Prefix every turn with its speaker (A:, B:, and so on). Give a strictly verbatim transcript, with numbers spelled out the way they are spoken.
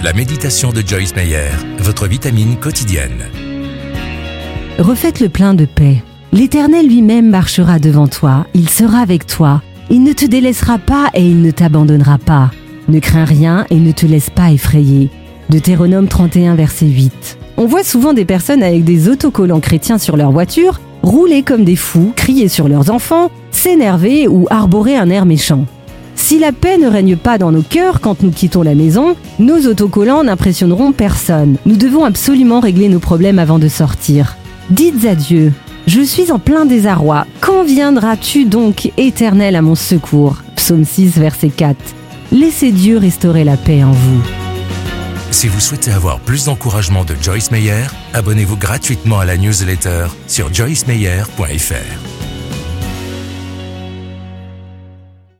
A: La méditation de Joyce Meyer, votre vitamine quotidienne.
B: Refaites le plein de paix. L'Éternel lui-même marchera devant toi, il sera avec toi. Il ne te délaissera pas et il ne t'abandonnera pas. Ne crains rien et ne te laisse pas effrayer. Deutéronome trente et un, verset huit. On voit souvent des personnes avec des autocollants chrétiens sur leur voiture, rouler comme des fous, crier sur leurs enfants, s'énerver ou arborer un air méchant. Si la paix ne règne pas dans nos cœurs quand nous quittons la maison, nos autocollants n'impressionneront personne. Nous devons absolument régler nos problèmes avant de sortir. Dites à Dieu, « Je suis en plein désarroi. Quand viendras-tu donc, Éternel, à mon secours ?» Psaume six, verset quatre. Laissez Dieu restaurer la paix en vous.
A: Si vous souhaitez avoir plus d'encouragement de Joyce Meyer, abonnez-vous gratuitement à la newsletter sur joyce meyer point f r.